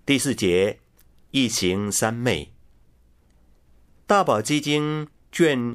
第4节，一行三昧。大宝积经卷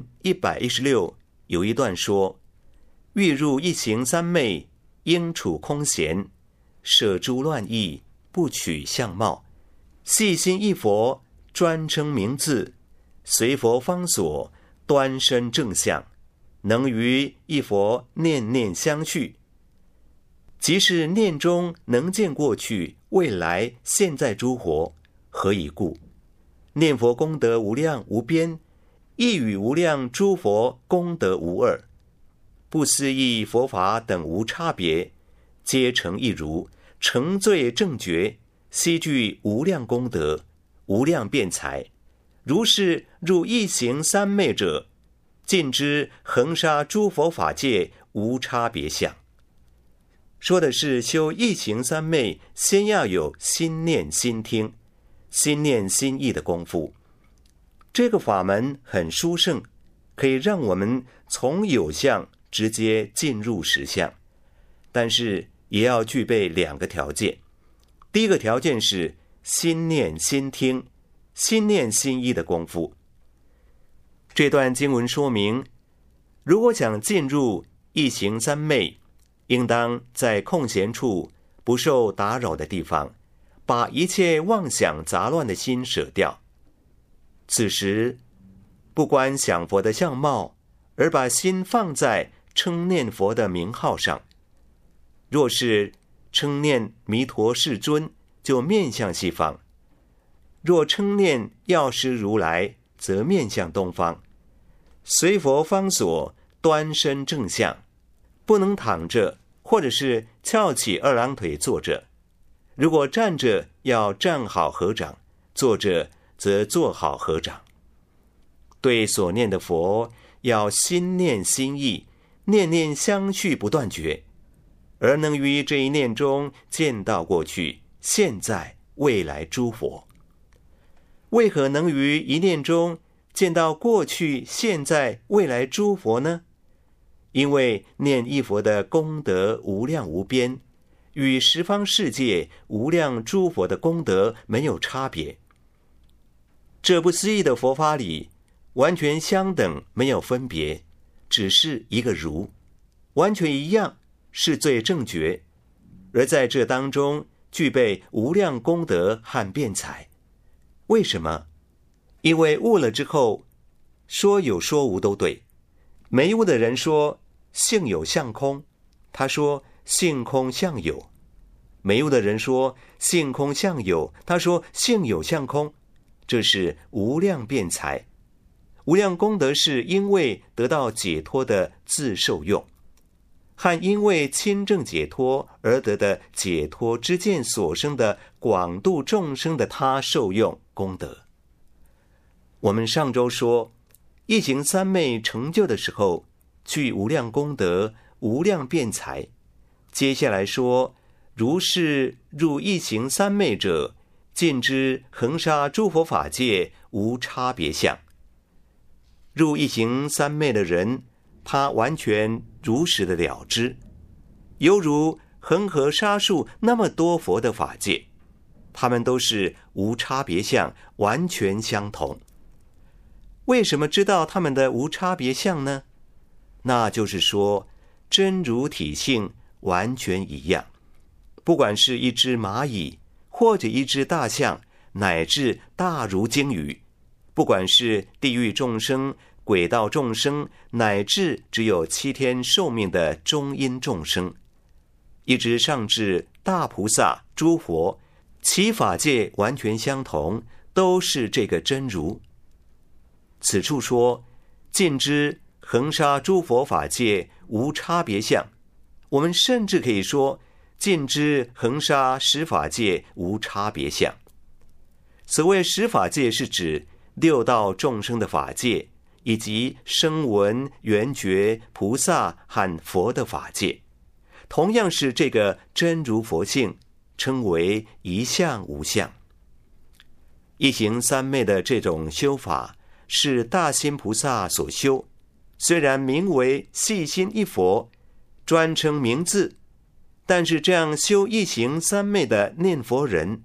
116有一段说：欲入一行三昧，应处空闲，舍诸乱意，不取相貌，细心一佛，专称名字，随佛方所，端身正相，能于一佛念念相续。即是念中能见过去、未来、现在诸佛，何以故？念佛功德无量无边，亦与无量诸佛功德无二，不思议佛法等无差别，皆成一如，成罪正觉，悉具无量功德、无量辩才。如是入一行三昧者，尽知恒沙诸佛法界无差别相。说的是修一行三昧，先要有心念心听、心念心意的功夫。这个法门很殊胜，可以让我们从有相直接进入实相，但是也要具备2个条件。第一个条件是心念心听、心念心意的功夫。这段经文说明，如果想进入一行三昧，应当在空闲处、不受打扰的地方，把一切妄想杂乱的心舍掉。此时不观想佛的相貌，而把心放在称念佛的名号上。若是称念弥陀世尊，就面向西方；若称念药师如来，则面向东方。随佛方所，端身正相，不能躺着，或者是翘起2郎腿坐着。如果站着，要站好合掌；坐着则坐好合掌。对所念的佛，要心念心意，念念相续不断绝，而能于这一念中见到过去、现在、未来诸佛。为何能于一念中见到过去、现在、未来诸佛呢？因为念一佛的功德无量无边，与十方世界无量诸佛的功德没有差别。这不思议的佛法里，完全相等，没有分别，只是一个如，完全一样，是最正觉。而在这当中具备无量功德和辩才。为什么？因为悟了之后，说有说无都对。没悟的人说性有相空，他说性空相有；没悟的人说性空相有，他说性有相空。这是无量辩才。无量功德是因为得到解脱的自受用，和因为亲证解脱而得的解脱之见所生的广度众生的他受用功德。我们上周说，一行三昧成就的时候，具无量功德、无量辩才。接下来说，如是入一行三昧者，尽知恒沙诸佛法界无差别相。入一行三昧的人，他完全如实的了知，犹如恒河沙数那么多佛的法界，他们都是无差别相，完全相同。为什么知道他们的无差别相呢？那就是说，真如体性完全一样。不管是一只蚂蚁，或者一只大象，乃至大如鲸鱼，不管是地狱众生、鬼道众生，乃至只有7天寿命的中阴众生，一直上至大菩萨、诸佛，其法界完全相同，都是这个真如。此处说，尽知恒沙诸佛法界无差别相，我们甚至可以说，尽知恒沙十法界无差别相。所谓十法界，是指6道众生的法界，以及声闻、缘觉、菩萨和佛的法界，同样是这个真如佛性，称为一相无相。一行三昧的这种修法，是大心菩萨所修，虽然名为细心一佛，专称名字，但是这样修一行三昧的念佛人，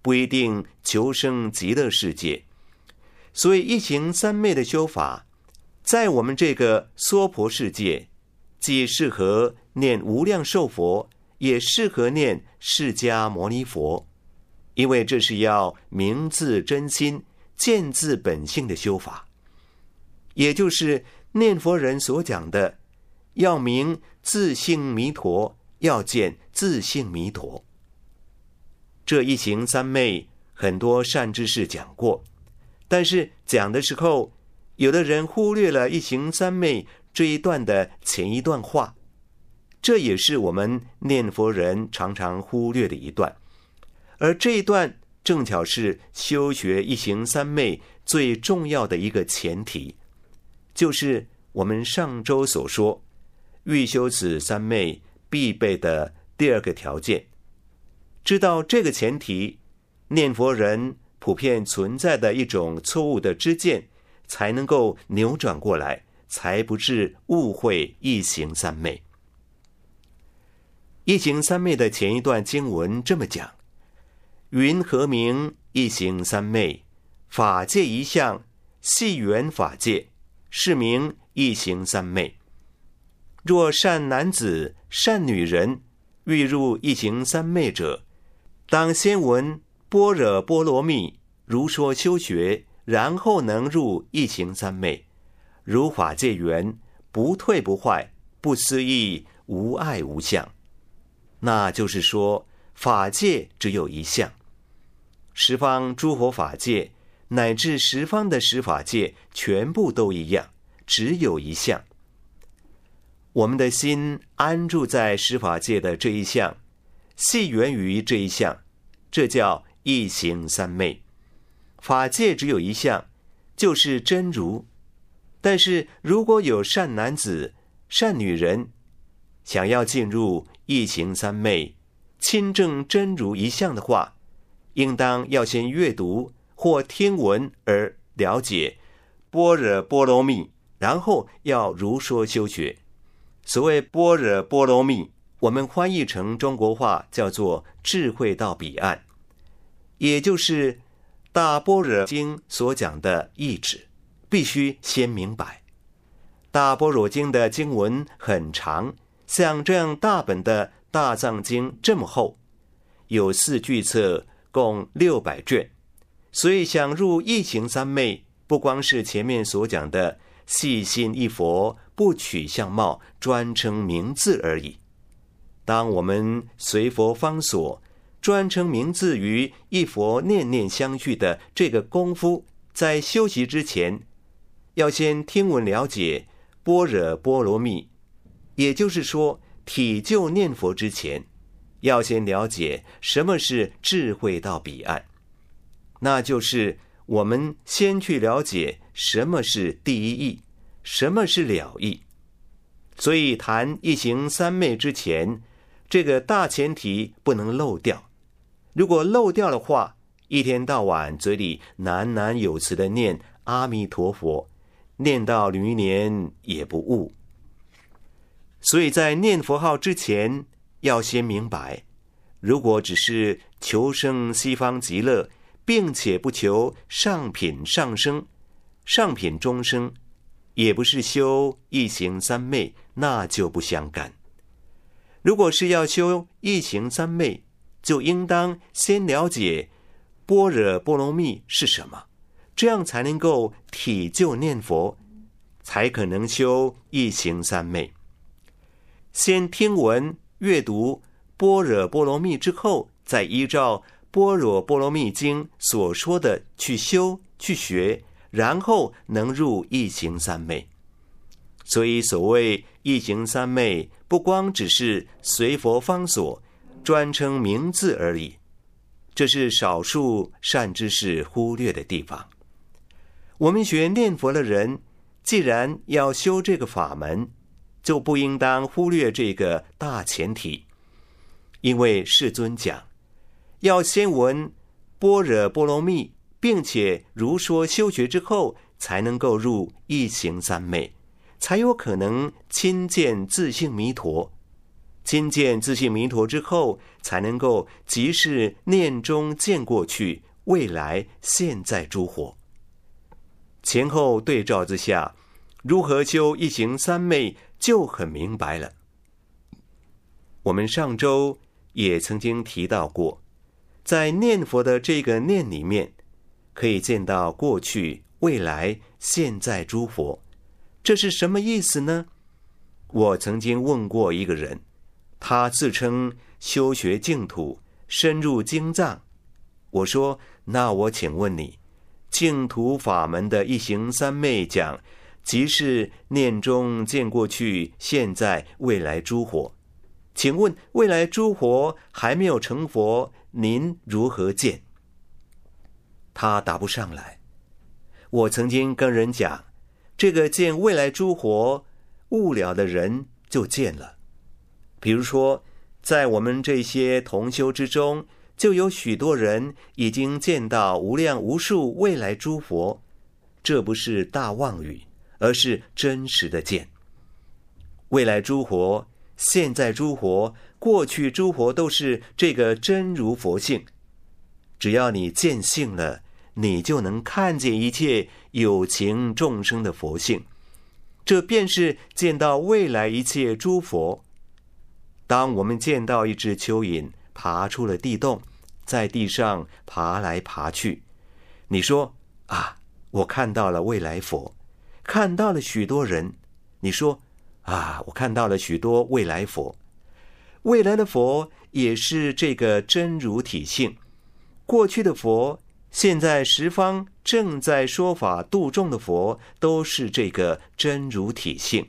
不一定求生极乐世界。所以一行三昧的修法，在我们这个娑婆世界，既适合念无量寿佛，也适合念释迦牟尼佛，因为这是要明自真心、见自本性的修法，也就是念佛人所讲的，要明自性弥陀，要见自性弥陀。这一行三昧，很多善知识讲过，但是讲的时候，有的人忽略了一行三昧这一段的前一段话，这也是我们念佛人常常忽略的一段。而这一段正巧是修学一行三昧最重要的一个前提，就是我们上周所说，欲修此三昧必备的第二个条件。知道这个前提，念佛人普遍存在的一种错误的知见，才能够扭转过来，才不致误会一行三昧。一行三昧的前一段经文这么讲：云何名一行三昧？法界一相，系缘法界，是名一行三昧。若善男子、善女人欲入一行三昧者，当先闻般若波罗蜜，如说修学，然后能入一行三昧。如法界缘，不退不坏，不思议，无碍无相。那就是说，法界只有一相，十方诸佛法界乃至十方的十法界全部都一样，只有一相。我们的心安住在十法界的这一相，系缘于这一相，这叫一行三昧。法界只有一相，就是真如。但是如果有善男子、善女人想要进入一行三昧，亲证真如一相的话，应当要先阅读或听闻而了解般若波罗蜜，然后要如说修学。所谓般若波罗蜜，我们翻译成中国话叫做智慧到彼岸，也就是大般若经所讲的意旨，必须先明白。大般若经的经文很长，像这样大本的大藏经这么厚，有4巨册，共600卷。所以想入一行三昧，不光是前面所讲的细心一佛，不取相貌，专称名字而已。当我们随佛方所，专称名字于一佛念念相续的这个功夫，在修习之前，要先听闻了解般若波罗蜜，也就是说体就念佛之前，要先了解什么是智慧到彼岸，那就是我们先去了解什么是第一义，什么是了义。所以谈一行三昧之前，这个大前提不能漏掉。如果漏掉的话，一天到晚嘴里喃喃有词的念阿弥陀佛，念到余年也不悟。所以在念佛号之前，要先明白，如果只是求生西方极乐，并且不求上品上生、上品中生，也不是修一行三昧，那就不相干。如果是要修一行三昧，就应当先了解般若波罗蜜是什么，这样才能够体就念佛，才可能修一行三昧。先听闻阅读般若波罗蜜之后，再依照般若波罗蜜经所说的去修去学，然后能入一行三昧。所以所谓一行三昧，不光只是随佛方所专称名字而已，这是少数善知识忽略的地方。我们学念佛的人，既然要修这个法门，就不应当忽略这个大前提。因为世尊讲，要先闻般若波罗蜜，并且如说修学之后，才能够入一行三昧，才有可能亲见自性弥陀。 亲见自性弥陀之后，才能够即是念中见过去、未来、现在诸佛。前后对照之下，如何修一行三昧就很明白了。我们上周也曾经提到过，在念佛的这个念里面，可以见到过去、未来、现在诸佛。这是什么意思呢？我曾经问过一个人，他自称修学净土，深入经藏。我说，那我请问你，净土法门的一行三昧讲，即是念中见过去、现在、未来诸佛。请问未来诸佛还没有成佛，您如何见？他答不上来。我曾经跟人讲，这个见未来诸佛悟了的人就见了。比如说，在我们这些同修之中，就有许多人已经见到无量无数未来诸佛，这不是大妄语，而是真实的见。未来诸佛、现在诸佛、过去诸佛都是这个真如佛性。只要你见性了，你就能看见一切有情众生的佛性，这便是见到未来一切诸佛。当我们见到一只蚯蚓爬出了地洞，在地上爬来爬去，你说啊，我看到了未来佛，看到了许多人，你说啊，我看到了许多未来佛。未来的佛也是这个真如体性，过去的佛，现在十方正在说法度众的佛，都是这个真如体性。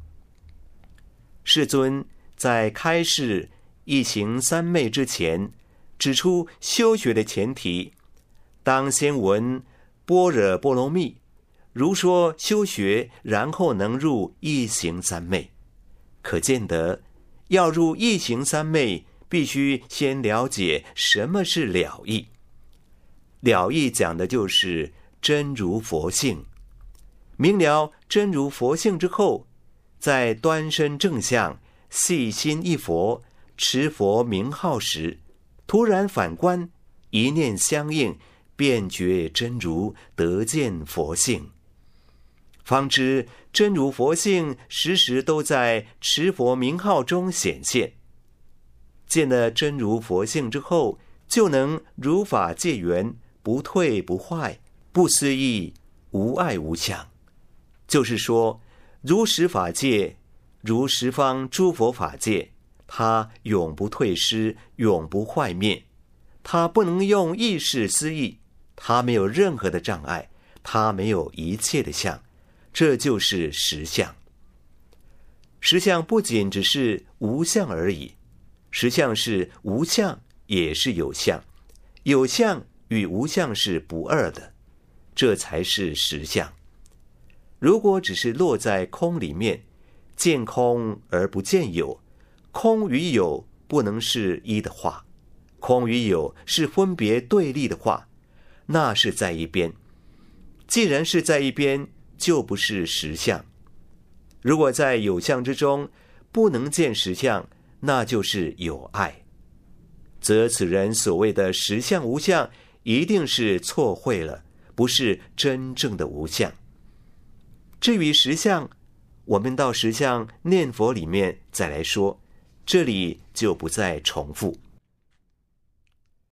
世尊在开示一行三昧之前，指出修学的前提，当先闻般若波罗蜜，如说修学，然后能入一行三昧。可见得要入一行三昧，必须先了解什么是了义。了义讲的就是真如佛性。明了真如佛性之后，在端身正相、细心一佛、持佛名号时，突然反观，一念相应，便觉真如，得见佛性。方知真如佛性时时都在持佛名号中显现。见了真如佛性之后，就能如法界缘，不退不坏，不思议，无碍无相。就是说，如实法界，如十方诸佛法界，它永不退失，永不坏灭。它不能用意识思议，它没有任何的障碍，它没有一切的相，这就是实相。实相不仅只是无相而已，实相是无相，也是有相，有相与无相是不二的，这才是实相。如果只是落在空里面，见空而不见有，空与有不能是一的话，空与有是分别对立的话，那是在一边。既然是在一边，就不是实相。如果在有相之中不能见实相，那就是有碍，则此人所谓的实相无相，一定是错会了，不是真正的无相。至于实相，我们到实相念佛里面再来说，这里就不再重复。